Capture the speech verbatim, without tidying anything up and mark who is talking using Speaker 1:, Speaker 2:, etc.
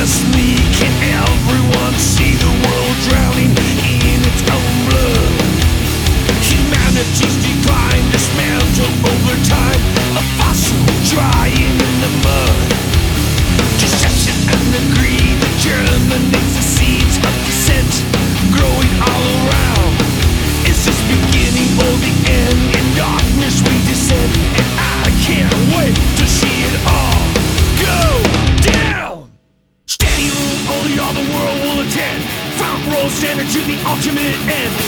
Speaker 1: just me? Can everyone see the world drowning in its own blood? Humanity's decline, dismantled over time, a fossil drying in the mud. Deception and the greed that germinates the seeds of dissent, growing all around. Is this beginning or the end? In darkness we descend, and I can't wait to see it all go down. Standing room, only all the world will attend. Front row standing to the ultimate end.